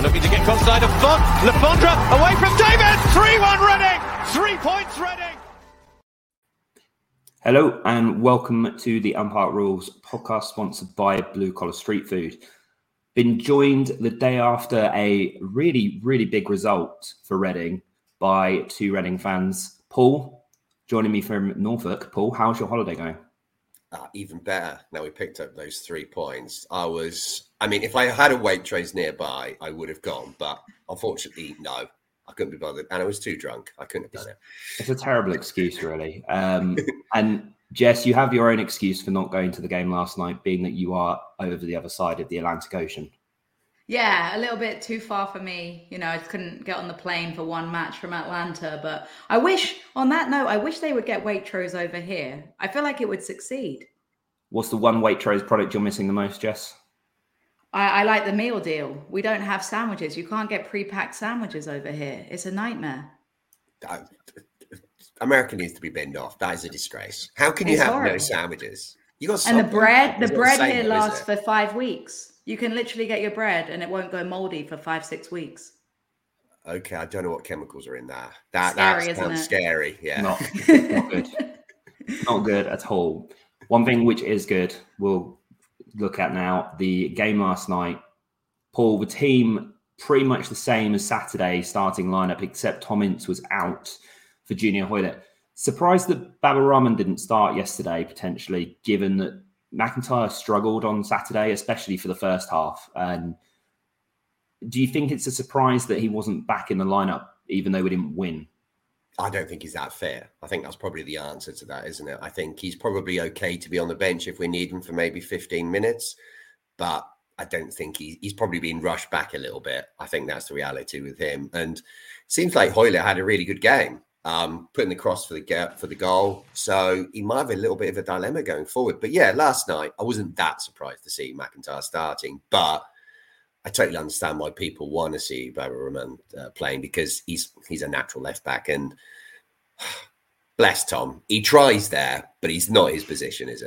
looking to get cross-side of Font. Lafondra away from David. 3-1 Reading. 3 points Reading. Hello and welcome to the Umpire Rules podcast sponsored by Blue Collar Street Food. Been joined the day after a really, really big result for Reading by two Reading fans. Paul, joining me from Norfolk. Paul, how's your holiday going? Even better. Now we picked up those 3 points. If I had a Waitrose nearby, I would have gone. But unfortunately, no, I couldn't be bothered. And I was too drunk. I couldn't have done it. It's a terrible excuse, really. And Jess, you have your own excuse for not going to the game last night, being that you are over the other side of the Atlantic Ocean. Yeah, a little bit too far for me. I just couldn't get on the plane for one match from Atlanta. But I wish they would get Waitrose over here. I feel like it would succeed. What's the one Waitrose product you're missing the most, Jess? I like the meal deal. We don't have sandwiches. You can't get pre-packed sandwiches over here. It's a nightmare. America needs to be binned off. That is a disgrace. How can you have no sandwiches? You got and the bread here lasts for 5 weeks. You can literally get your bread and it won't go moldy for 5-6 weeks. Okay, I don't know what chemicals are in there. That sounds scary. Yeah, not good. Not good at all. One thing which is good, we'll look at now, the game last night. Paul, the team pretty much the same as Saturday starting lineup, except Tom Ince was out for Junior Hoilett. Surprised that Baba Rahman didn't start yesterday, potentially, given that McIntyre struggled on Saturday, especially for the first half. And do you think it's a surprise that he wasn't back in the lineup, even though we didn't win? I don't think he's that fair. I think that's probably the answer to that, isn't it? I think he's probably okay to be on the bench if we need him for maybe 15 minutes. But I don't think he's probably been rushed back a little bit. I think that's the reality with him. And it seems like Hoilett had a really good game. Putting the cross for the goal. So he might have a little bit of a dilemma going forward. But yeah, last night, I wasn't that surprised to see McIntyre starting. But I totally understand why people want to see Baba Rahman playing, because he's a natural left back. And bless Tom, he tries there, but he's not his position, is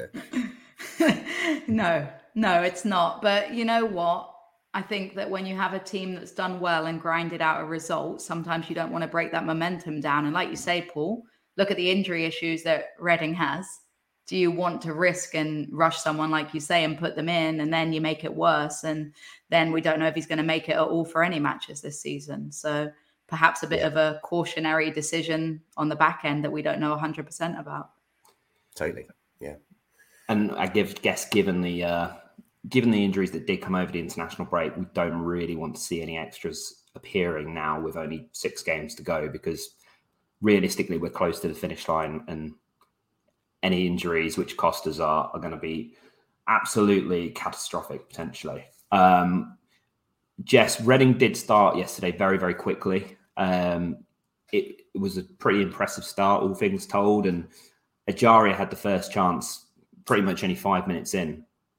it? No, it's not. But you know what? I think that when you have a team that's done well and grinded out a result, sometimes you don't want to break that momentum down. And like you say, Paul, look at the injury issues that Reading has. Do you want to risk and rush someone, like you say, and put them in, and then you make it worse? And then we don't know if he's going to make it at all for any matches this season. So perhaps a bit of a cautionary decision on the back end that we don't know 100% about. Totally, yeah. And I guess given the injuries that did come over the international break, we don't really want to see any extras appearing now with only 6 games to go, because realistically we're close to the finish line, and any injuries which cost us are going to be absolutely catastrophic potentially. Jess, Reading did start yesterday very, very quickly. It was a pretty impressive start, all things told, and Ajaria had the first chance pretty much only 5 minutes in.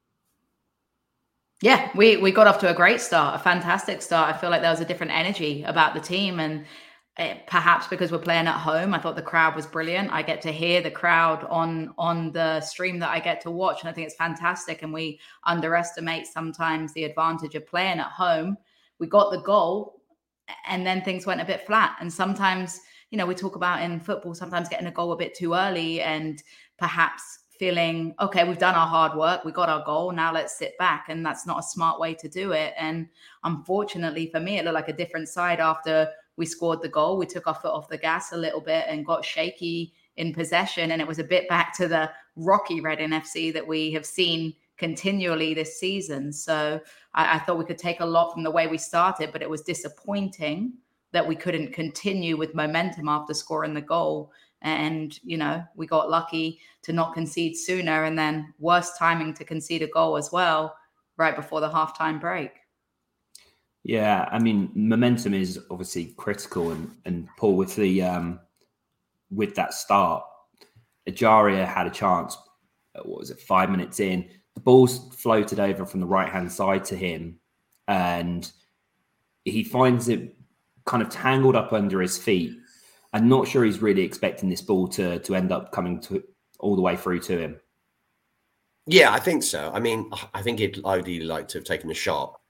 Yeah, we got off to a great start, a fantastic start. I feel like there was a different energy about the team, and perhaps because we're playing at home, I thought the crowd was brilliant. I get to hear the crowd on the stream that I get to watch, and I think it's fantastic. And we underestimate sometimes the advantage of playing at home. We got the goal, and then things went a bit flat. And sometimes, we talk about in football, sometimes getting a goal a bit too early and perhaps feeling, okay, we've done our hard work, we got our goal, now let's sit back. And that's not a smart way to do it. And unfortunately for me, it looked like a different side after we scored the goal. We took our foot off the gas a little bit and got shaky in possession. And it was a bit back to the rocky Reading FC that we have seen continually this season. So I thought we could take a lot from the way we started, but it was disappointing that we couldn't continue with momentum after scoring the goal. And, we got lucky to not concede sooner, and then worse timing to concede a goal as well, right before the halftime break. Yeah, I mean, momentum is obviously critical, and Paul, with that start, Ajaria had a chance. 5 minutes in? The ball's floated over from the right-hand side to him, and he finds it kind of tangled up under his feet. I'm not sure he's really expecting this ball to end up coming all the way through to him. Yeah, I think so. I mean, I think he'd ideally like to have taken a shot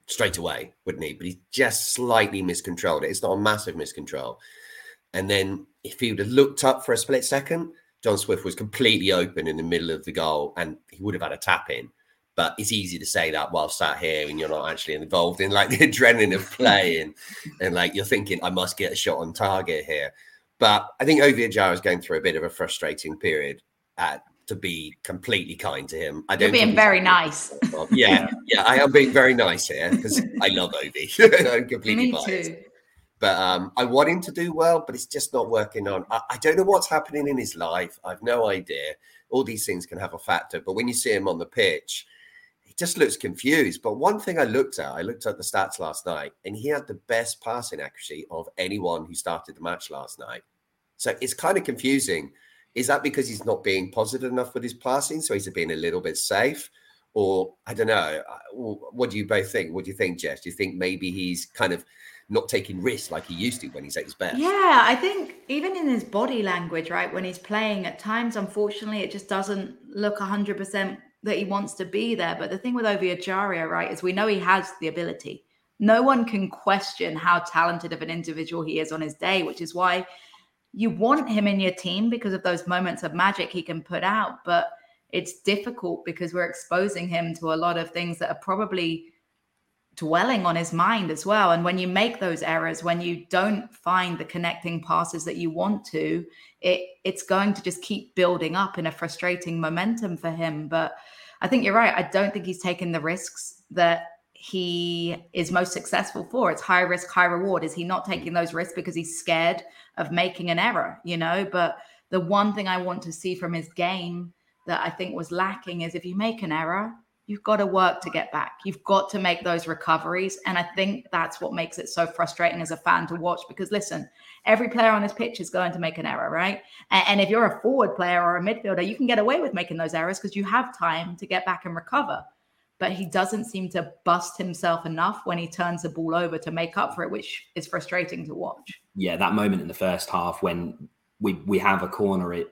straight away, wouldn't he? But he just slightly miscontrolled it. It's not a massive miscontrol. And then if he would have looked up for a split second, John Swift was completely open in the middle of the goal and he would have had a tap in. But it's easy to say that while sat here and you're not actually involved in like the adrenaline of play and like you're thinking, I must get a shot on target here. But I think Ovie Ejaria is going through a bit of a frustrating period to be completely kind to him. You're being very nice. Yeah, I am being very nice here because I love Ovie. I'm completely biased. Too. But I want him to do well, but it's just not working on. I don't know what's happening in his life. I've no idea. All these things can have a factor. But when you see him on the pitch, he just looks confused. But one thing I looked at the stats last night, and he had the best passing accuracy of anyone who started the match last night. So it's kind of confusing. Is that because he's not being positive enough with his passing? So he's being a little bit safe? Or I don't know. What do you both think? What do you think, Jess? Do you think maybe he's kind of not taking risks like he used to when he's at his best? Yeah, I think even in his body language, right, when he's playing at times, unfortunately, it just doesn't look 100% that he wants to be there. But the thing with Ovie Ejaria, right, is we know he has the ability. No one can question how talented of an individual he is on his day, which is why you want him in your team because of those moments of magic he can put out. But it's difficult because we're exposing him to a lot of things that are probably dwelling on his mind as well. And when you make those errors, when you don't find the connecting passes that you want to, it's going to just keep building up in a frustrating momentum for him. But I think you're right. I don't think he's taken the risks that he is most successful for. It's high risk, high reward. Is he not taking those risks because he's scared of making an error, you know? But the one thing I want to see from his game that I think was lacking is if you make an error, you've got to work to get back. You've got to make those recoveries. And I think that's what makes it so frustrating as a fan to watch, because listen, every player on this pitch is going to make an error, right? And if you're a forward player or a midfielder, you can get away with making those errors because you have time to get back and recover. But he doesn't seem to bust himself enough when he turns the ball over to make up for it, which is frustrating to watch. Yeah, that moment in the first half when we have a corner at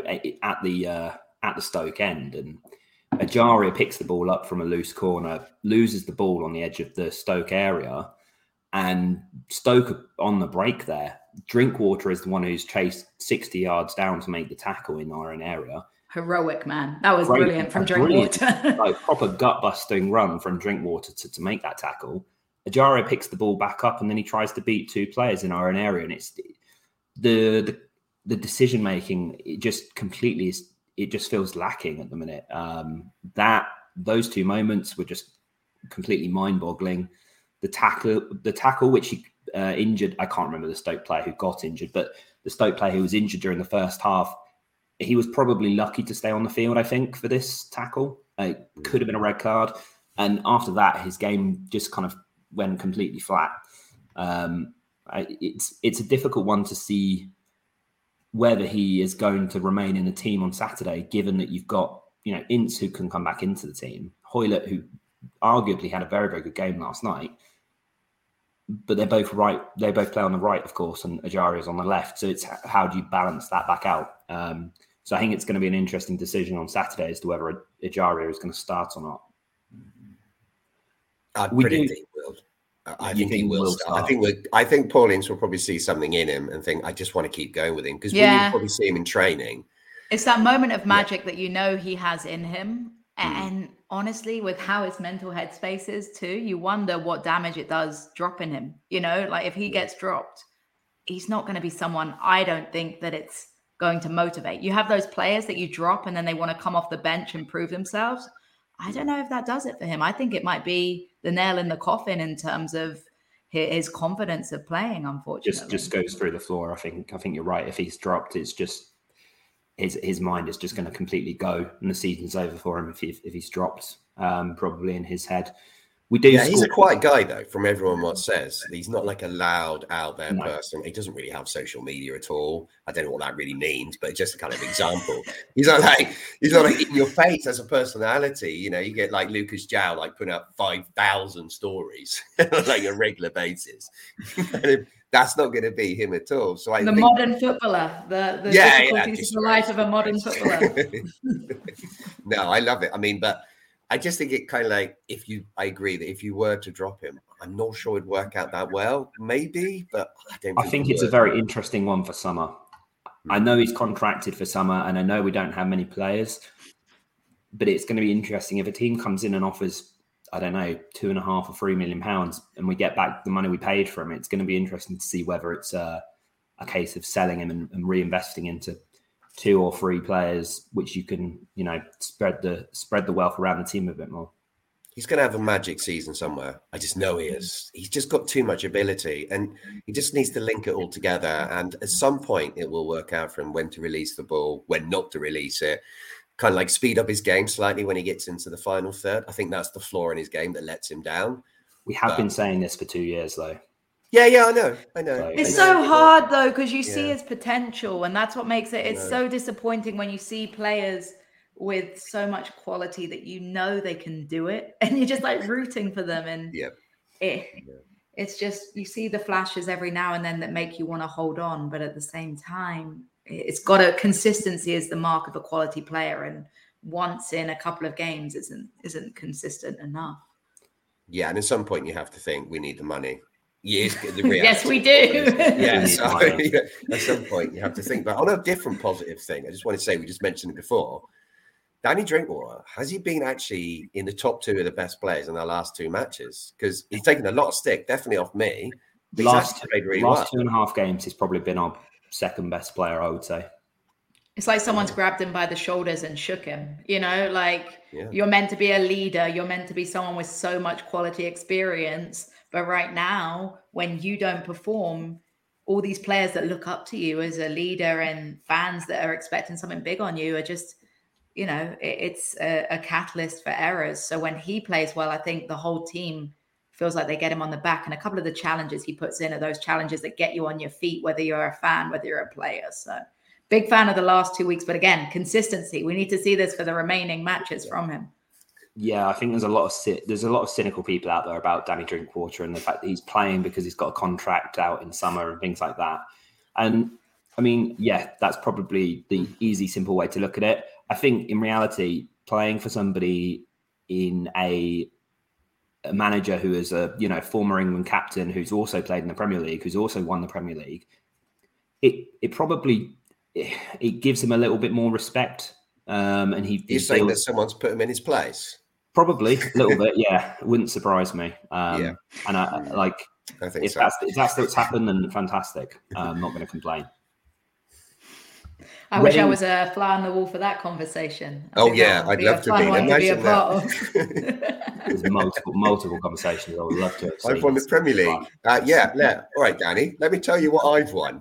the Stoke end, and Ejaria picks the ball up from a loose corner, loses the ball on the edge of the Stoke area, and Stoke on the break there. Drinkwater is the one who's chased 60 yards down to make the tackle in our own area. Heroic, man. That was brilliant from Drinkwater. Like proper gut-busting run from Drinkwater to make that tackle. Ejaria picks the ball back up and then he tries to beat two players in our own area. And it's the decision-making, it just completely is. It just feels lacking at the minute. Those two moments were just completely mind-boggling. The tackle which he injured, I can't remember the Stoke player who got injured, but the Stoke player who was injured during the first half, he was probably lucky to stay on the field, I think, for this tackle. It could have been a red card. And after that, his game just kind of went completely flat. It's a difficult one to see whether he is going to remain in the team on Saturday, given that you've got, Ince who can come back into the team, Hoylett, who arguably had a very, very good game last night, but they're both right. They both play on the right, of course, and Ejaria is on the left. So it's how do you balance that back out? So I think it's going to be an interesting decision on Saturday as to whether Ejaria is going to start or not. I predict he will. I think he will start. I think Paul Ince will probably see something in him and think, I just want to keep going with him, because we will probably see him in training. It's that moment of magic that he has in him. And honestly, with how his mental headspace is too, you wonder what damage it does dropping him. Like if he gets dropped, he's not going to be someone, I don't think, that it's going to motivate. You have those players that you drop and then they want to come off the bench and prove themselves. I don't know if that does it for him. I think it might be the nail in the coffin in terms of his confidence of playing, unfortunately. Just goes through the floor. I think you're right. If he's dropped, it's just his mind is just going to completely go and the season's over for him if he's dropped, probably in his head. He's a quiet guy, though, from everyone what says. He's not like a loud, out there person. He doesn't really have social media at all. I don't know what that really means, but just a kind of example. He's not like in your face as a personality. You get like Lucas Jow, like putting up 5,000 stories on like a regular basis. That's not going to be him at all. So I think modern footballer, the difficulties of the life of a modern footballer. No, I love it. I mean, but I just think it kind of like I agree that if you were to drop him, I'm not sure it'd work out that well. Maybe, but I don't. I think it's a very interesting one for summer. I know he's contracted for summer, and I know we don't have many players, but it's going to be interesting if a team comes in and offers, I don't know, £2.5 or £3 million, and we get back the money we paid for him. It's going to be interesting to see whether it's a case of selling him and reinvesting into 2 or 3 players, which you can, spread the wealth around the team a bit more. He's going to have a magic season somewhere. I just know he is. He's just got too much ability, and he just needs to link it all together. And at some point, it will work out for him when to release the ball, when not to release it. Kind of like speed up his game slightly when he gets into the final third. I think that's the flaw in his game that lets him down. We have been saying this for 2 years, though. Yeah, I know. It's so hard, though, because you see his potential, and that's what makes it. It's so disappointing when you see players with so much quality that they can do it, and you're just like rooting for them. And it's just, you see the flashes every now and then that make you want to hold on, but at the same time, it's got consistency is the mark of a quality player, and once in a couple of games isn't consistent enough. Yeah, and at some point you have to think we need the money. Yes, yes, we do. At some point you have to think. But on a different positive thing, I just want to say, we just mentioned it before. Danny Drinkwater, has he been actually in the top 2 of the best players in our last 2 matches? Because he's taken a lot of stick, definitely off me. Last 2.5 games, he's probably been our second best player, I would say. It's like someone's grabbed him by the shoulders and shook him. You're meant to be a leader. You're meant to be someone with so much quality experience. But right now, when you don't perform, all these players that look up to you as a leader and fans that are expecting something big on you are just, it's a catalyst for errors. So when he plays well, I think the whole team feels like they get him on the back. And a couple of the challenges he puts in are those challenges that get you on your feet, whether you're a fan, whether you're a player. So big fan of the last 2 weeks. But again, consistency. We need to see this for the remaining matches from him. Yeah, I think there's a lot of cynical people out there about Danny Drinkwater and the fact that he's playing because he's got a contract out in summer and things like that. And I mean, yeah, that's probably the easy, simple way to look at it. I think in reality, playing for somebody in a manager who is a former England captain, who's also played in the Premier League, who's also won the Premier League, it probably gives him a little bit more respect. And you're saying that someone's put him in his place. Probably a little bit, yeah. It wouldn't surprise me. And I think if that's what's happened, then fantastic. I'm not going to complain. I wish I was a fly on the wall for that conversation. I'd love to be a part of. There's multiple conversations I would love to. I've won the Premier League. All right, Danny. Let me tell you what I've won.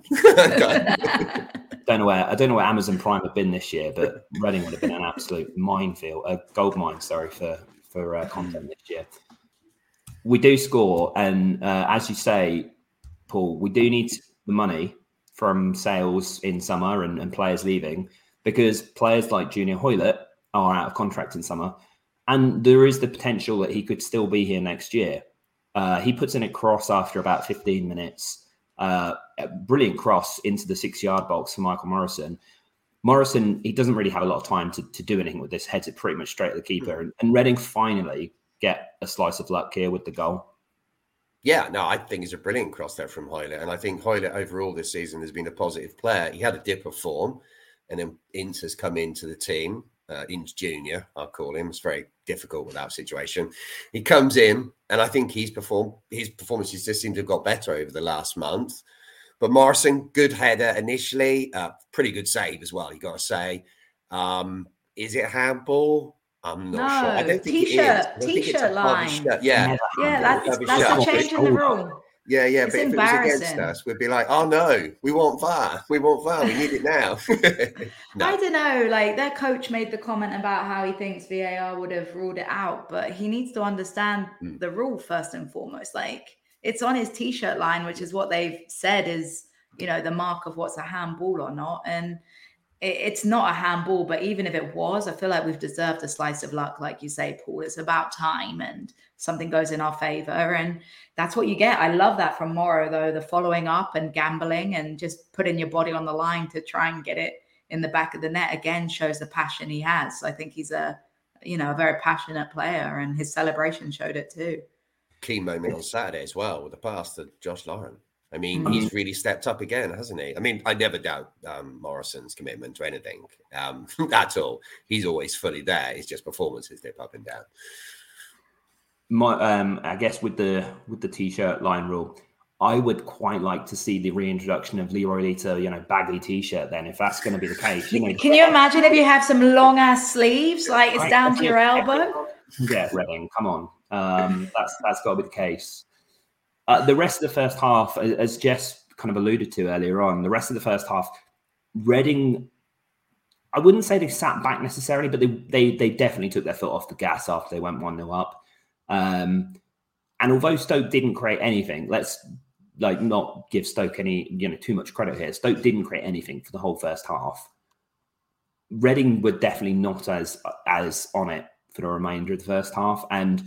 I don't know where Amazon Prime have been this year, but Reading would have been an absolute minefield, a gold mine, for content this year. We do score, and as you say, Paul, we do need the money from sales in summer and players leaving, because players like Junior Hoilett are out of contract in summer, and there is the potential that he could still be here next year. He puts in a cross after about 15 minutes. A brilliant cross into the 6-yard box for Michael Morrison. Morrison, he doesn't really have a lot of time to do anything with this, heads it pretty much straight at the keeper. And Reading finally get a slice of luck here with the goal. Yeah, no, I think it's a brilliant cross there from Hoilett. And I think Hoilett overall this season has been a positive player. He had a dip of form, and then Ince has come into the team. Ince Junior, I'll call him. It's very difficult with that situation. He comes in, and I think his performances just seem to have got better over the last month. But Morrison, good header initially, pretty good save as well, you got to say. Is it handball? I'm not sure. I don't think T-shirt line. Yeah, that's a change in the rule. Yeah, but if it was against us, we'd be like, oh no, we want VAR. We need it now. No. I don't know, like their coach made the comment about how he thinks VAR would have ruled it out, but he needs to understand the rule first and foremost. Like it's on his T-shirt line, which is what they've said is, the mark of what's a handball or not. And it's not a handball, but even if it was, I feel like we've deserved a slice of luck. Like you say, Paul, it's about time and something goes in our favor. And that's what you get. I love that from Morrow, though, the following up and gambling and just putting your body on the line to try and get it in the back of the net again shows the passion he has. So I think he's a a very passionate player, and his celebration showed it too. Key moment on Saturday as well with the pass to Josh Lauren. I mean, he's really stepped up again, hasn't he? I mean, I never doubt Morrison's commitment to anything at all. He's always fully there. It's just performances dip up and down. I guess with the t-shirt line rule, I would quite like to see the reintroduction of Leroy Lita, baggy t-shirt. Then, if that's going to be the case, can you imagine if you have some long ass sleeves, like it's down to your elbow? Yeah, Reading, come on, that's got to be the case. The rest of the first half, as Jess kind of alluded to earlier on, the rest of the first half, Reading, I wouldn't say they sat back necessarily, but they definitely took their foot off the gas after they went 1-0 up. And although Stoke didn't create anything, let's not give Stoke any too much credit here. Stoke didn't create anything for the whole first half. Reading were definitely not as on it for the remainder of the first half, and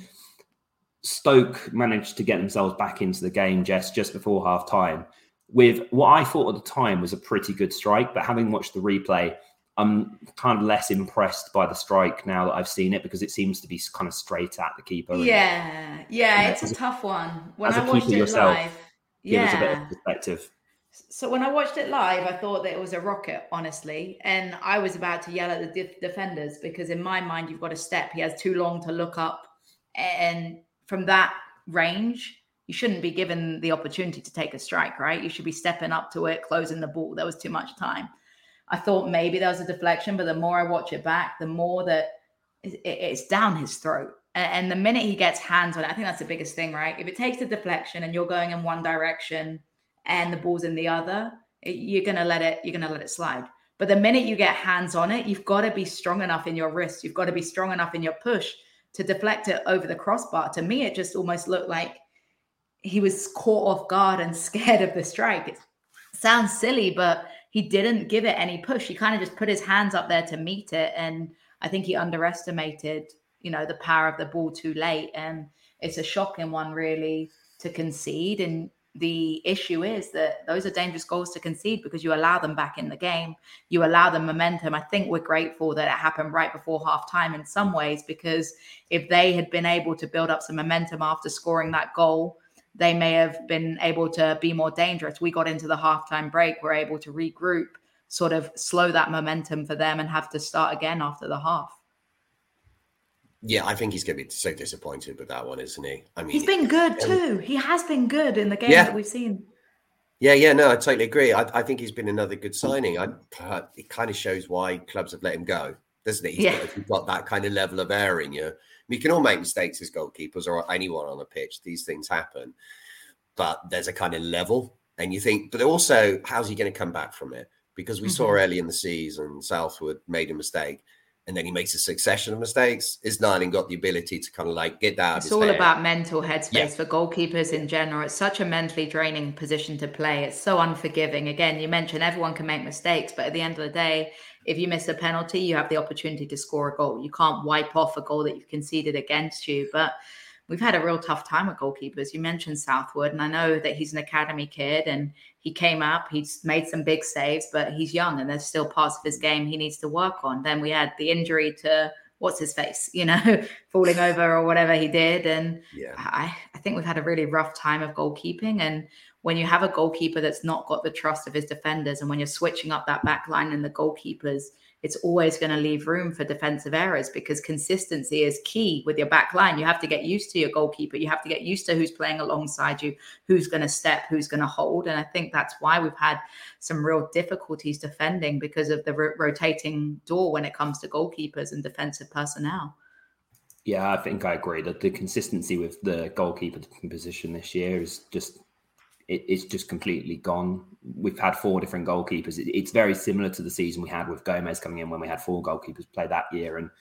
Stoke managed to get themselves back into the game just before half time with what I thought at the time was a pretty good strike. But having watched the replay, I'm kind of less impressed by the strike now that I've seen it, because it seems to be kind of straight at the keeper. Yeah, it's a tough one. When I watched it live, give us a bit of perspective. So when I watched it live, I thought that it was a rocket, honestly. And I was about to yell at the defenders, because in my mind, you've got a step. He has too long to look up. And from that range, you shouldn't be given the opportunity to take a strike, right? You should be stepping up to it, closing the ball. There was too much time. I thought maybe there was a deflection, but the more I watch it back, the more that it's down his throat. And the minute he gets hands on it, I think that's the biggest thing, right? If it takes the deflection and you're going in one direction and the ball's in the other, you're gonna let it slide. But the minute you get hands on it, you've got to be strong enough in your wrist. You've got to be strong enough in your push to deflect it over the crossbar. To me, it just almost looked like he was caught off guard and scared of the strike. It sounds silly, but he didn't give it any push. He kind of just put his hands up there to meet it. And I think he underestimated, the power of the ball too late. And it's a shocking one, really, to concede. And the issue is that those are dangerous goals to concede, because you allow them back in the game. You allow them momentum. I think we're grateful that it happened right before halftime in some ways, because if they had been able to build up some momentum after scoring that goal, they may have been able to be more dangerous. We got into the halftime break. We're able to regroup, sort of slow that momentum for them, and have to start again after the half. Yeah, I think he's going to be so disappointed with that one, isn't he? I mean, he's been good too. He has been good in the game that we've seen. Yeah, no, I totally agree. I think he's been another good signing. It kind of shows why clubs have let him go, doesn't it? He's got that kind of level of erring. We can all make mistakes as goalkeepers or anyone on the pitch. These things happen. But there's a kind of level. And you think, but also, how's he going to come back from it? Because we saw early in the season, Southwood made a mistake. And then he makes a succession of mistakes. Isnaiah got the ability to kind of get that. It's all about mental headspace for goalkeepers in general. It's such a mentally draining position to play. It's so unforgiving. Again, you mentioned everyone can make mistakes, but at the end of the day, if you miss a penalty, you have the opportunity to score a goal. You can't wipe off a goal that you've conceded against you. But we've had a real tough time with goalkeepers. You mentioned Southwood, and I know that he's an academy kid and he came up, he's made some big saves, but he's young and there's still parts of his game he needs to work on. Then we had the injury to what's his face, falling over or whatever he did. And I think we've had a really rough time of goalkeeping. And when you have a goalkeeper that's not got the trust of his defenders, and when you're switching up that back line and the goalkeepers, it's always going to leave room for defensive errors, because consistency is key with your back line. You have to get used to your goalkeeper. You have to get used to who's playing alongside you, who's going to step, who's going to hold. And I think that's why we've had some real difficulties defending, because of the rotating door when it comes to goalkeepers and defensive personnel. Yeah, I think I agree that the consistency with the goalkeeper position this year is just... It's just completely gone. We've had 4 different goalkeepers. It's very similar to the season we had with Gomez coming in, when we had 4 goalkeepers play that year. And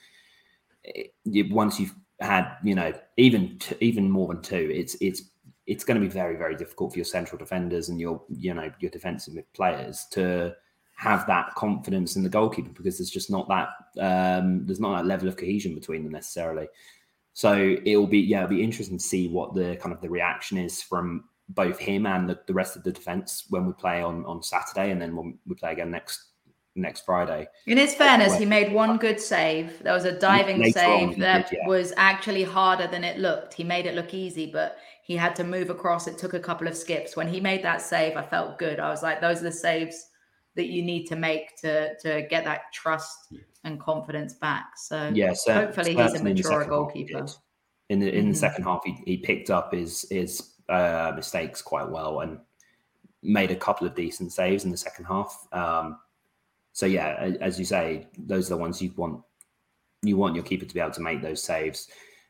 once you've had, even more than 2, it's going to be very, very difficult for your central defenders and your defensive players to have that confidence in the goalkeeper, because there's just not that there's not that level of cohesion between them necessarily. So it'll be interesting to see what the kind of the reaction is from both him and the rest of the defence when we play on Saturday, and then when we play again next next Friday. In his fairness, he made one good save. There was a diving save that was actually harder than it looked. He made it look easy, but he had to move across. It took a couple of skips. When he made that save, I felt good. I was like, those are the saves that you need to make to get that trust and confidence back. So hopefully he's a mature goalkeeper. In the second half, he picked up his mistakes quite well and made a couple of decent saves in the second half. So yeah, as you say, those are the ones you want. You want your keeper to be able to make those saves.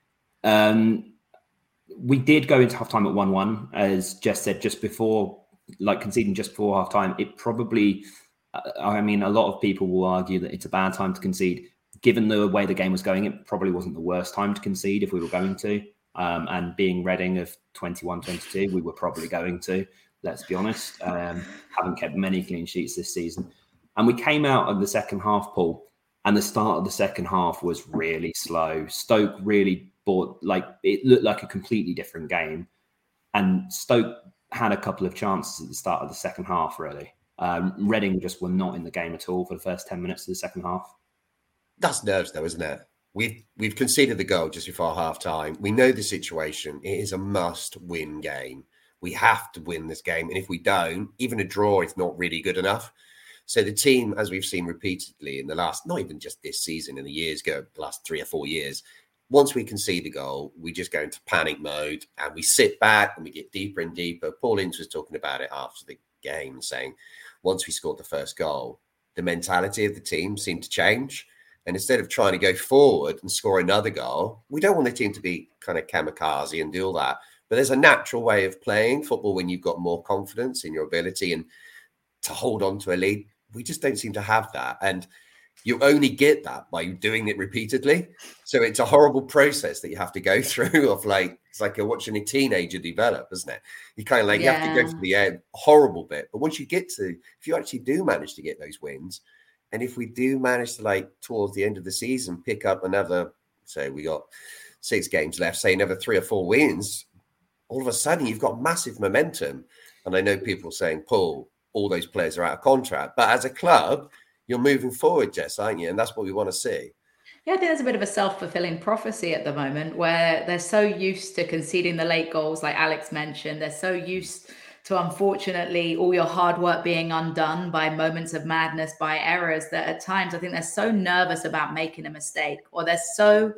We did go into halftime at 1-1, as Jess said, just before, like conceding just before halftime. It probably, I mean, a lot of people will argue that it's a bad time to concede. Given the way the game was going, it probably wasn't the worst time to concede if we were going to. And being Reading of 21-22, we were probably going to, let's be honest. Haven't kept many clean sheets this season. And we came out of the second half, Paul, and the start of the second half was really slow. Stoke really it looked like a completely different game. And Stoke had a couple of chances at the start of the second half, really. Reading just were not in the game at all for the first 10 minutes of the second half. That's nerves, though, isn't it? We've conceded the goal just before half-time. We know the situation. It is a must-win game. We have to win this game. And if we don't, even a draw is not really good enough. So the team, as we've seen repeatedly in the last, not even just this season, in the years ago, the last 3 or 4 years, once we concede the goal, we just go into panic mode and we sit back and we get deeper and deeper. Paul Ince was talking about it after the game, saying once we scored the first goal, the mentality of the team seemed to change. And instead of trying to go forward and score another goal, we don't want the team to be kind of kamikaze and do all that. But there's a natural way of playing football when you've got more confidence in your ability and to hold on to a lead. We just don't seem to have that. And you only get that by doing it repeatedly. So it's a horrible process that you have to go through of it's like you're watching a teenager develop, isn't it? You kind of you have to go through the horrible bit. But once you get to, if you actually do manage to get those wins, and if we do manage to towards the end of the season, pick up another, say we got 6 games left, say another 3 or 4 wins, all of a sudden you've got massive momentum. And I know people saying, Paul, all those players are out of contract. But as a club, you're moving forward, Jess, aren't you? And that's what we want to see. Yeah, I think there's a bit of a self-fulfilling prophecy at the moment where they're so used to conceding the late goals, like Alex mentioned. They're so used to, unfortunately, all your hard work being undone by moments of madness, by errors, that at times I think they're so nervous about making a mistake, or they're so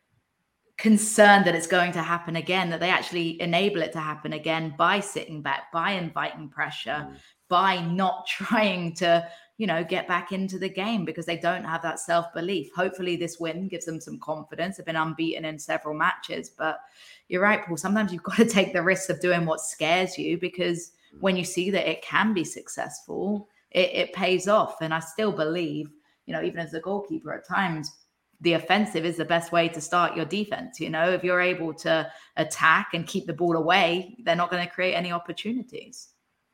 concerned that it's going to happen again, that they actually enable it to happen again by sitting back, by inviting pressure, by not trying to, get back into the game because they don't have that self-belief. Hopefully this win gives them some confidence. They've been unbeaten in several matches, but you're right, Paul. Sometimes you've got to take the risk of doing what scares you, because when you see that it can be successful, it pays off. And I still believe, even as a goalkeeper, at times, the offensive is the best way to start your defense. If you're able to attack and keep the ball away, they're not going to create any opportunities.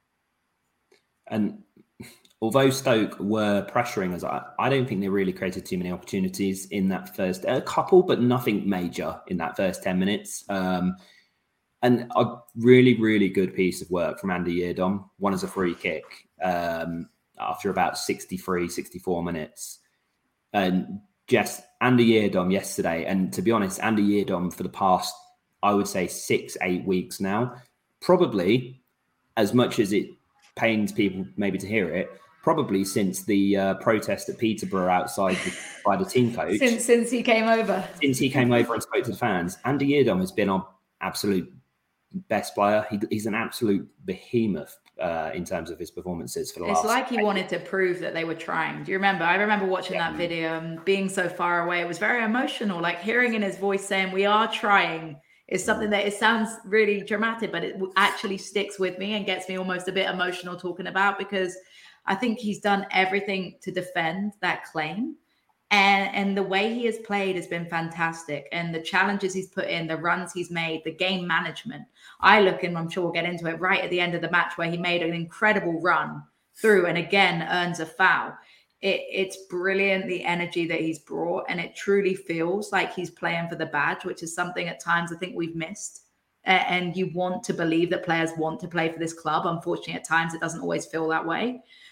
And although Stoke were pressuring us, I don't think they really created too many opportunities in that first, a couple, but nothing major in that first 10 minutes. And a really, really good piece of work from Andy Yiadom, one as a free kick after about 63, 64 minutes. And just Andy Yiadom yesterday, and to be honest, Andy Yiadom for the past, I would say 6-8 weeks now, probably, as much as it pains people maybe to hear it, probably since the protest at Peterborough outside by the team coach. Since he came over. Since he came over and spoke to the fans, Andy Yiadom has been our absolute best player. He's an absolute behemoth in terms of his performances for the last. It's like he wanted to prove that they were trying. Do you remember? I remember watching that video and being so far away. It was very emotional, like hearing in his voice saying, "We are trying." Is something that it sounds really dramatic, but it actually sticks with me and gets me almost a bit emotional talking about, because I think he's done everything to defend that claim. And the way he has played has been fantastic. And the challenges he's put in, the runs he's made, the game management. I look, and I'm sure we'll get into it, right at the end of the match where he made an incredible run through and again earns a foul. It's brilliant, the energy that he's brought. And it truly feels like he's playing for the badge, which is something at times I think we've missed. And you want to believe that players want to play for this club. Unfortunately, at times it doesn't always feel that way.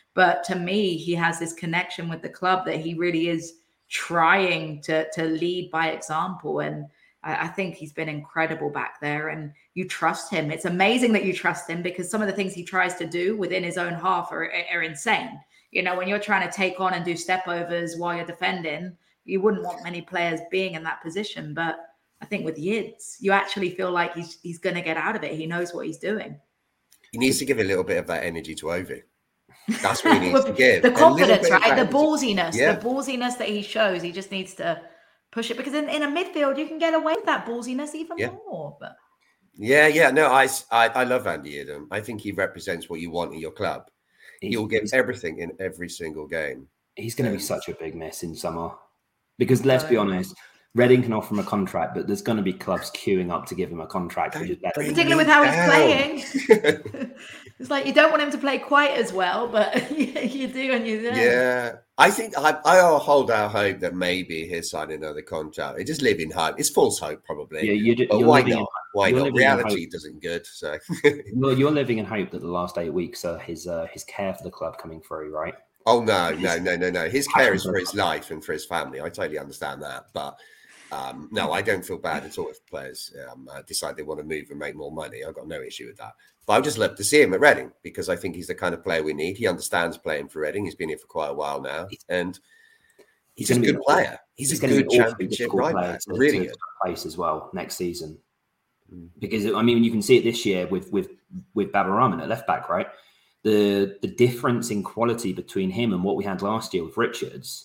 But to me, he has this connection with the club that he really is trying to lead by example. And I think he's been incredible back there, and you trust him. It's amazing that you trust him, because some of the things he tries to do within his own half are insane. You know, when you're trying to take on and do step overs while you're defending, you wouldn't want many players being in that position. But I think with Yids, you actually feel like he's going to get out of it. He knows what he's doing. He needs to give a little bit of that energy to Ovi. That's what he needs to give. The confidence, right? The ballsiness. Yeah. The ballsiness that he shows. He just needs to push it, because in a midfield, you can get away with that ballsiness even more. But No, I love Andy Yiddom. I think he represents what you want in your club. He'll give everything in every single game. He's going to be such a big miss in summer, because let's be honest, Reading can offer him a contract, but there's going to be clubs queuing up to give him a contract, which is better. Particularly with how he's playing. It's like you don't want him to play quite as well, but you do and you do. Yeah. I think I'll hold out hope that maybe he'll sign another contract. It's just living hope. It's false hope, probably. Yeah, but why not? Why not? Reality doesn't good. So well, you're living in hope that the last 8 weeks are his care for the club coming through, right? Oh no. His care is for his life and for his family. I totally understand that, but no, I don't feel bad at all if players decide they want to move and make more money. I've got no issue with that. But I'd just love to see him at Reading, because I think he's the kind of player we need. He understands playing for Reading. He's been here for quite a while now, and he's a good player. He's a good championship right back. Really good place as well next season. Because I mean, you can see it this year with Babarahman at left back, right? The difference in quality between him and what we had last year with Richards.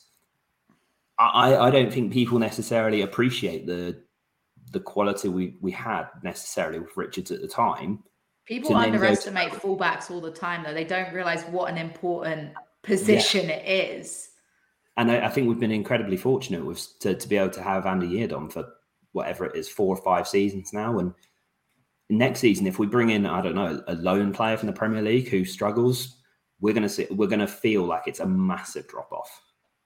I don't think people necessarily appreciate the quality we had necessarily with Richards at the time. People underestimate fullbacks all the time, though. They don't realise what an important position it is. And I think we've been incredibly fortunate to be able to have Andy Yiddom for whatever it is, 4 or 5 seasons now. And next season, if we bring in, I don't know, a lone player from the Premier League who struggles, we're going to feel like it's a massive drop off.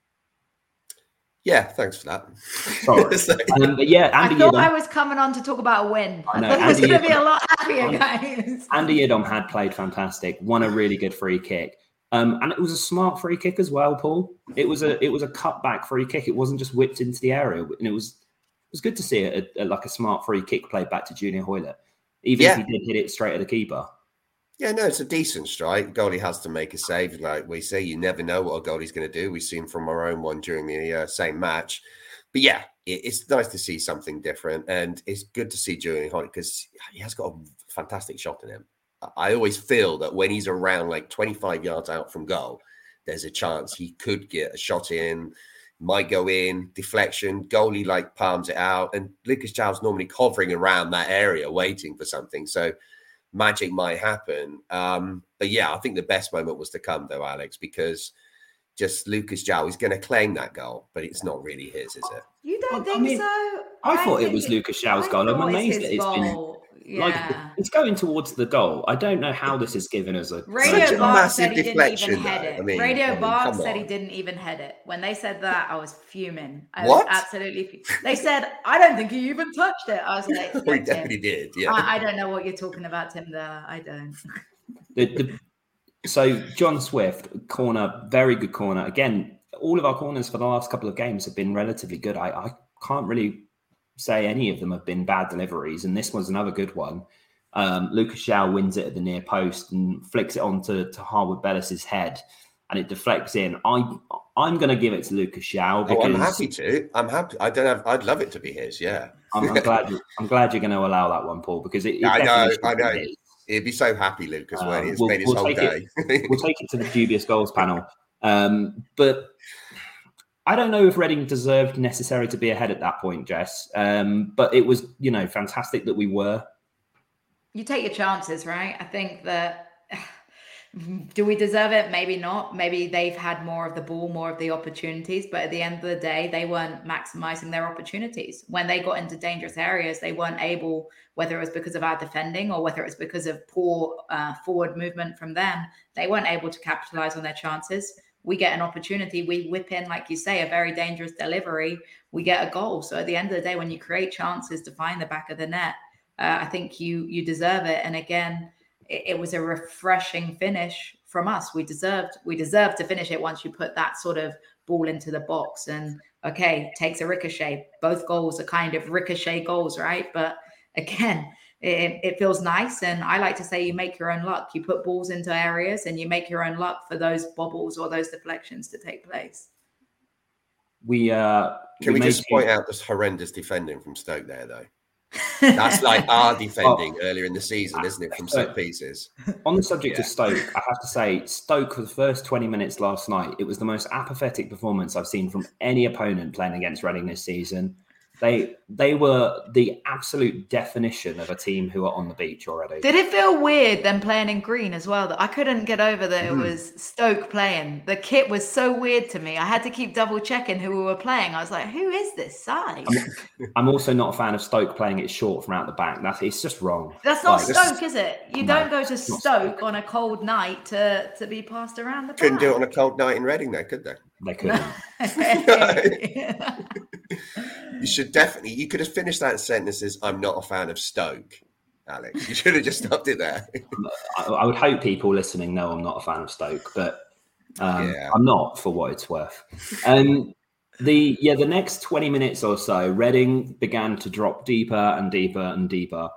Yeah, thanks for that. Sorry. But yeah, Andy I thought Yiddom, I was coming on to talk about a win. I know, I thought it was going to be a lot happier, guys. Andy Yiddom had played fantastic, won a really good free kick. And it was a smart free kick as well, Paul. It was a cutback free kick. It wasn't just whipped into the area. And it was good to see a smart free kick played back to Junior Hoilett, even if he did hit it straight at the keeper. Yeah, no, it's a decent strike. Goalie has to make a save. Like we say, you never know what a goalie's going to do. We've seen from our own one during the same match. But yeah, it's nice to see something different. And it's good to see Junior Hoilett, because he has got a fantastic shot in him. I always feel that when he's around like 25 yards out from goal, there's a chance he could get a shot in, might go in, deflection, goalie like palms it out. And Lucas João's normally hovering around that area waiting for something. So magic might happen. But yeah, I think the best moment was to come though, Alex, because just Lucas João is going to claim that goal, but it's not really his, is it? You don't think so? I thought it was Lucas João's goal. I'm amazed that it's been... it's going towards the goal. I don't know how this is given as a Radio Bark said he didn't even head it. Radio Bark said he didn't even head it. When they said that, I was fuming. I was absolutely. They said, I don't think he even touched it. I was like, well, he definitely did. Yeah. I don't know what you're talking about, Tim. There, I don't. So John Swift corner, very good corner. Again, all of our corners for the last couple of games have been relatively good. I can't really say any of them have been bad deliveries, and this was another good one. Lucas João wins it at the near post and flicks it onto Harwood Bellis's head, and it deflects in. I'm going to give it to Lucas João because I'm happy to. I'm happy. I'd love it to be his. Yeah, I'm glad you're going to allow that one, Paul, because I know. He'd be so happy, Lucas, when he's made his whole day. We'll take it to the dubious goals panel, but. I don't know if Reading deserved necessarily to be ahead at that point, Jess. But it was, fantastic that we were. You take your chances, right? I think that, do we deserve it? Maybe not. Maybe they've had more of the ball, more of the opportunities. But at the end of the day, they weren't maximizing their opportunities. When they got into dangerous areas, they weren't able, whether it was because of our defending or whether it was because of poor forward movement from them, they weren't able to capitalize on their chances. We get an opportunity, we whip in, like you say, a very dangerous delivery, we get a goal. So at the end of the day, when you create chances to find the back of the net, I think you deserve it. And again, it was a refreshing finish from us. We deserved to finish it once you put that sort of ball into the box. And okay, takes a ricochet. Both goals are kind of ricochet goals, right? But again, it feels nice. And I like to say you make your own luck. You put balls into areas and you make your own luck for those bobbles or those deflections to take place. Can we just point out this horrendous defending from Stoke there, though? That's like our defending earlier in the season, isn't it, from set pieces? On the subject of Stoke, I have to say, Stoke for the first 20 minutes last night, it was the most apathetic performance I've seen from any opponent playing against Reading this season. They were the absolute definition of a team who are on the beach already. Did it feel weird them playing in green as well? That I couldn't get over that it was Stoke playing. The kit was so weird to me. I had to keep double checking who we were playing. I was like, who is this side? I'm also not a fan of Stoke playing it short from out the back. It's just wrong. That's not Stoke, is it? You don't go to Stoke on a cold night to be passed around the back. Couldn't do it on a cold night in Reading, though, could they? They couldn't. You should definitely. You could have finished that sentence as "I'm not a fan of Stoke," Alex. You should have just stopped it there. I would hope people listening know I'm not a fan of Stoke, but I'm not, for what it's worth. The next 20 minutes or so, Reading began to drop deeper and deeper and deeper.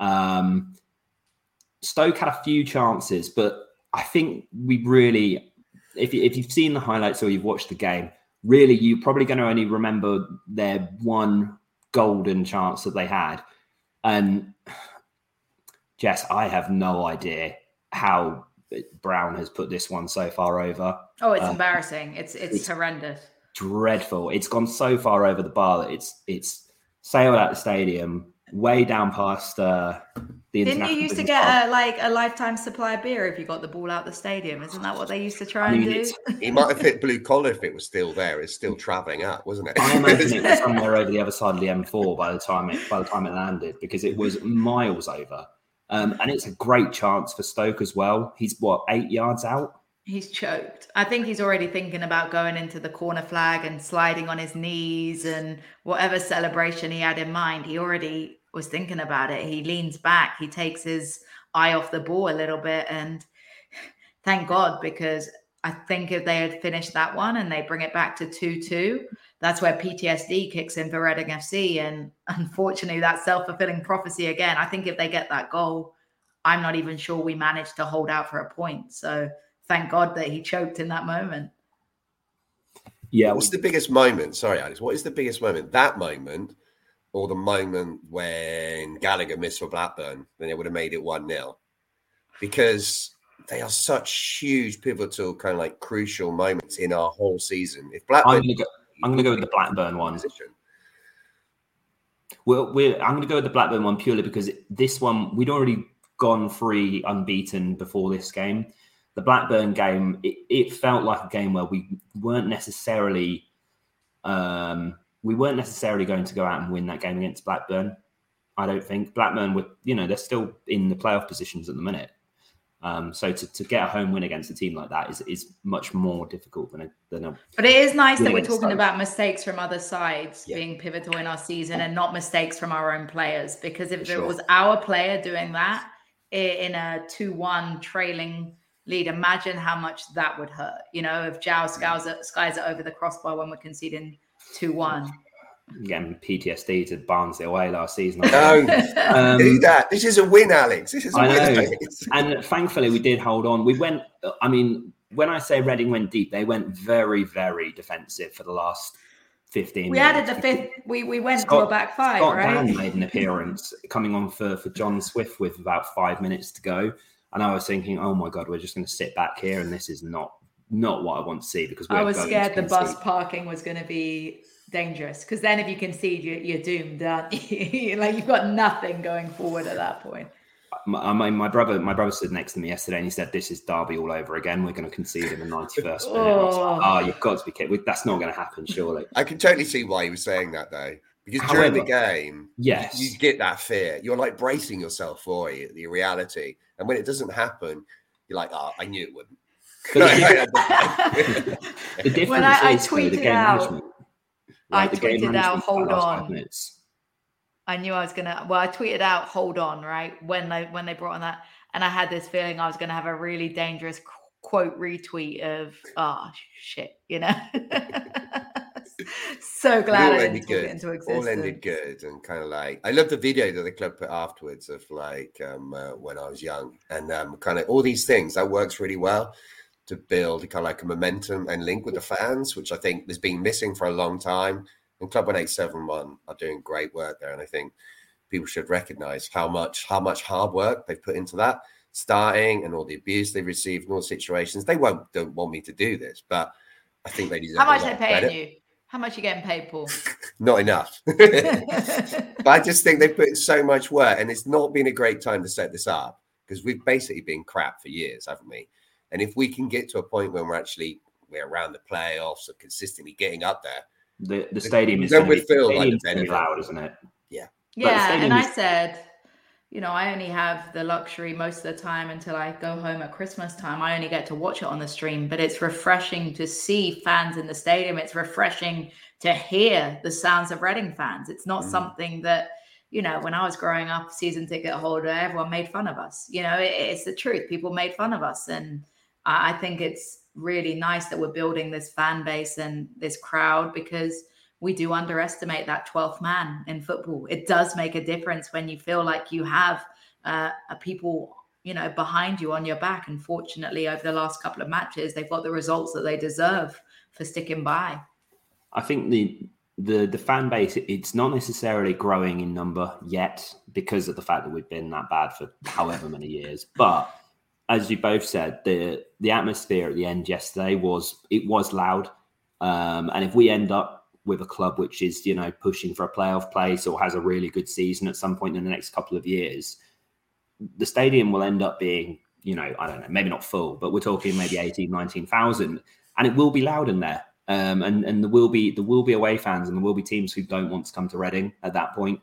Stoke had a few chances, but I think we really, if you've seen the highlights or you've watched the game, really, you're probably going to only remember their one golden chance that they had. And Jess, I have no idea how Brown has put this one so far over. Oh, it's embarrassing. It's horrendous. Dreadful. It's gone so far over the bar that it's sailed out the stadium, way down past the Didn't you used to get a lifetime supply of beer if you got the ball out the stadium? Isn't that what they used to try and do? He might have hit blue collar if it was still there. It's still travelling up, wasn't it? I imagine it was somewhere over the other side of the M4 by the time it landed, because it was miles over. And it's a great chance for Stoke as well. He's 8 yards out? He's choked. I think he's already thinking about going into the corner flag and sliding on his knees and whatever celebration he had in mind. He already was thinking about it. He leans back. He takes his eye off the ball a little bit. And thank God, because I think if they had finished that one and they bring it back to 2-2, that's where PTSD kicks in for Reading FC. And unfortunately, that's self-fulfilling prophecy again. I think if they get that goal, I'm not even sure we managed to hold out for a point. So thank God that he choked in that moment. Yeah. What's the biggest moment? Sorry, Alex. What is the biggest moment? That moment, or the moment when Gallagher missed for Blackburn, then it would have made it 1-0. Because they are such huge, pivotal, kind of like crucial moments in our whole season. If Blackburn, I'm going to go with the Blackburn one. Well, I'm going to go with the Blackburn one purely because this one, we'd already gone 3 unbeaten before this game. The Blackburn game, it felt like a game where we weren't necessarily going to go out and win that game against Blackburn. I don't think Blackburn were, they're still in the playoff positions at the minute. So to get a home win against a team like that is much more difficult than a. But it is nice that we're talking about mistakes from other sides being pivotal in our season and not mistakes from our own players. Because if it was our player doing that in a 2-1 trailing lead, imagine how much that would hurt. If João skies it over the crossbar when we're conceding 2-1. Getting PTSD to Barnsley away last season. No, do that. This is a win, Alex. This is a win. And thankfully, we did hold on. We went. When I say Reading went deep, they went very, very defensive for the last 15 minutes. We added the fifth. We went to a back five, Scott right? Dan made an appearance coming on for John Swift with about 5 minutes to go, and I was thinking, oh my God, we're just going to sit back here, and this is not what I want to see because I was scared the bus parking was going to be dangerous, because then if you concede, you're doomed, aren't you? Like, you've got nothing going forward at that point. My brother stood next to me yesterday and he said, "This is Derby all over again. We're going to concede in the 91st minute." I was like, you've got to be kidding. That's not going to happen, surely. I can totally see why he was saying that, though. Because during the game, yes, you get that fear. You're like bracing yourself for it, the reality. And when it doesn't happen, you're like, I knew it wouldn't. The difference when I is tweeted the game management. I tweeted out, hold on. I knew I was going to, I tweeted out, hold on, right? When they brought on that. And I had this feeling I was going to have a really dangerous quote retweet of, shit, So glad I didn't talk it into existence. All ended good, and kind of like, I love the video that the club put afterwards of like when I was young, and kind of all these things that works really well to build kind of like a momentum and link with the fans, which I think has been missing for a long time. And Club 1871 are doing great work there, and I think people should recognise how much hard work they've put into that starting, and all the abuse they've received, and all the situations. They don't want me to do this, but I think they deserve. How much they're paying you? How much are you getting paid, Paul? Not enough. But I just think they've put in so much work, and it's not been a great time to set this up, because we've basically been crap for years, haven't we? And if we can get to a point where we're around the playoffs and consistently getting up there, the stadium is then we'd feel like loud, isn't it? Yeah. Yeah, and I said, I only have the luxury most of the time until I go home at Christmas time. I only get to watch it on the stream, but it's refreshing to see fans in the stadium. It's refreshing to hear the sounds of Reading fans. It's not something that, when I was growing up, season ticket holder, everyone made fun of us. It's the truth. People made fun of us. And I think it's really nice that we're building this fan base and this crowd, because we do underestimate that 12th man in football. It does make a difference when you feel like you have people, behind you on your back. And fortunately, over the last couple of matches, they've got the results that they deserve for sticking by. I think the fan base, it's not necessarily growing in number yet because of the fact that we've been that bad for however many years. But as you both said, the atmosphere at the end yesterday was loud. And if we end up with a club which is, pushing for a playoff place or has a really good season at some point in the next couple of years, the stadium will end up being, I don't know, maybe not full, but we're talking maybe 18, 19,000, and it will be loud in there. And there will be away fans, and there will be teams who don't want to come to Reading at that point.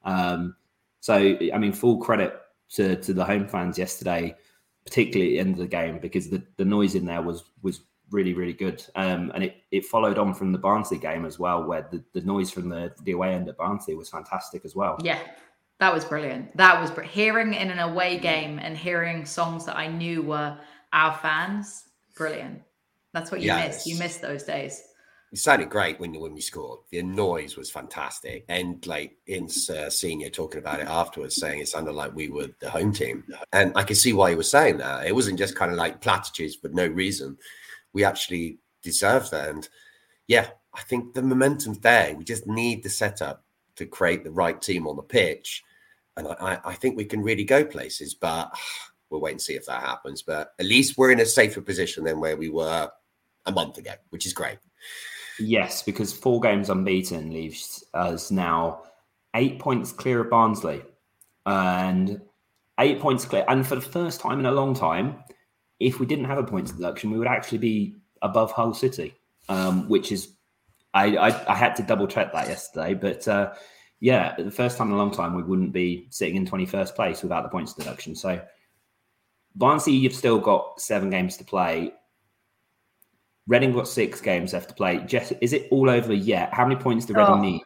So, I mean, full credit to the home fans yesterday, particularly at the end of the game, because the noise in there was really, really good. And it followed on from the Barnsley game as well, where the noise from the away end at Barnsley was fantastic as well. Yeah, that was brilliant. That was hearing in an away game and hearing songs that I knew were our fans. Brilliant. That's what you miss. You miss those days. It sounded great when we scored. The noise was fantastic. And like Ince Senior talking about it afterwards, saying it sounded like we were the home team. And I can see why he was saying that. It wasn't just kind of like platitudes for no reason. We actually deserve that. And yeah, I think the momentum's there. We just need the setup to create the right team on the pitch. And I think we can really go places, but we'll wait and see if that happens. But at least we're in a safer position than where we were a month ago, which is great. Yes, because 4 games unbeaten leaves us now 8 points clear of Barnsley. And 8 points clear. And for the first time in a long time, if we didn't have a points deduction, we would actually be above Hull City, which is, I had to double check that yesterday. But the first time in a long time, we wouldn't be sitting in 21st place without the points deduction. So Barnsley, you've still got 7 games to play. Reading got 6 games left to play. Jess, is it all over yet? How many points do Reading need?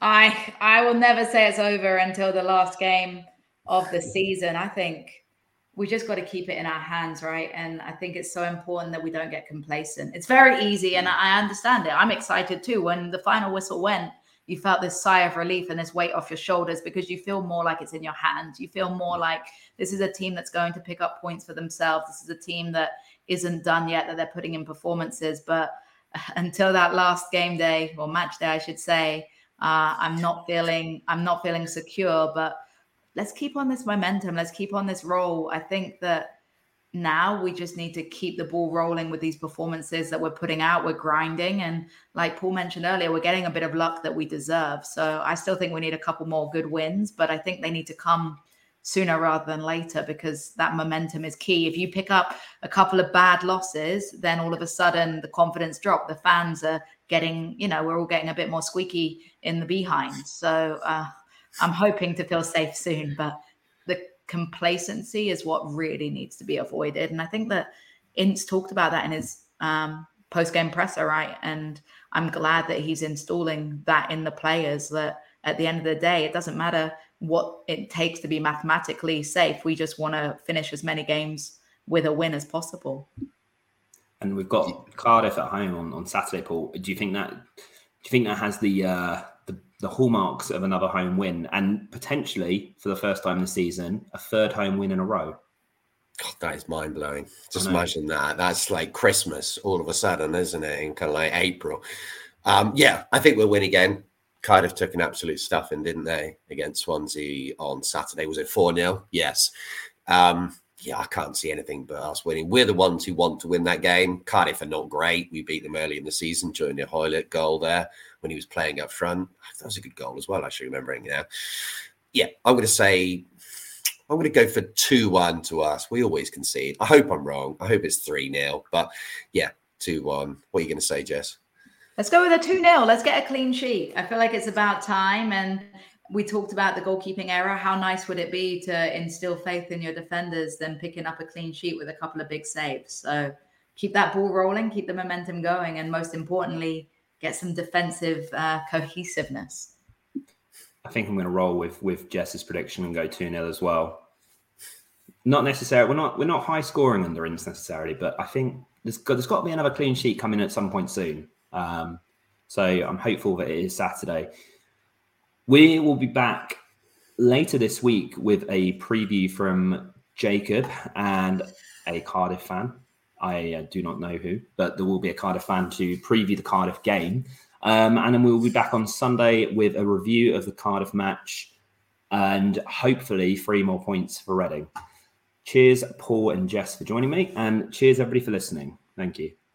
I will never say it's over until the last game of the season. I think we just got to keep it in our hands, right? And I think it's so important that we don't get complacent. It's very easy, and I understand it. I'm excited too. When the final whistle went, you felt this sigh of relief and this weight off your shoulders, because you feel more like it's in your hands. You feel more like this is a team that's going to pick up points for themselves. This is a team that isn't done yet, that they're putting in performances. But until that last game day, or match day, I should say, I'm not feeling secure. But let's keep on this momentum. Let's keep on this roll. I think that now we just need to keep the ball rolling with these performances that we're putting out. We're grinding. And like Paul mentioned earlier, we're getting a bit of luck that we deserve. So I still think we need a couple more good wins, but I think they need to come sooner rather than later, because that momentum is key. If you pick up a couple of bad losses, then all of a sudden the confidence drop. The fans are getting, we're all getting a bit more squeaky in the behind. So I'm hoping to feel safe soon, but the complacency is what really needs to be avoided. And I think that Ince talked about that in his post-game presser, right? And I'm glad that he's installing that in the players, that at the end of the day, it doesn't matter what it takes to be mathematically safe. We just want to finish as many games with a win as possible. And we've got Cardiff at home on Saturday, Paul. Do you think that has the hallmarks of another home win, and potentially for the first time this season, a third home win in a row? God, that is mind blowing. Just imagine that. That's like Christmas all of a sudden, isn't it? In kind of like April. Yeah, I think we'll win again. Cardiff took an absolute stuffing, didn't they, against Swansea on Saturday? Was it 4-0? Yes. Yeah, I can't see anything but us winning. We're the ones who want to win that game. Cardiff are not great. We beat them early in the season during the Hoylett goal there when he was playing up front. That was a good goal as well, actually, remembering now. Yeah, I'm going to go for 2-1 to us. We always concede. I hope I'm wrong. I hope it's 3-0. But yeah, 2-1. What are you going to say, Jess? Let's go with a 2-0. Let's get a clean sheet. I feel like it's about time. And we talked about the goalkeeping error. How nice would it be to instill faith in your defenders than picking up a clean sheet with a couple of big saves? So keep that ball rolling, keep the momentum going, and most importantly, get some defensive cohesiveness. I think I'm going to roll with Jess's prediction and go 2-0 as well. Not necessarily. We're not high scoring under Inns necessarily, but I think there's got to be another clean sheet coming at some point soon. So I'm hopeful that it is Saturday. We will be back later this week with a preview from Jacob and a Cardiff fan. I do not know who, but there will be a Cardiff fan to preview the Cardiff game. And then we'll be back on Sunday with a review of the Cardiff match and hopefully 3 more points for Reading. Cheers, Paul and Jess, for joining me. And cheers, everybody, for listening. Thank you.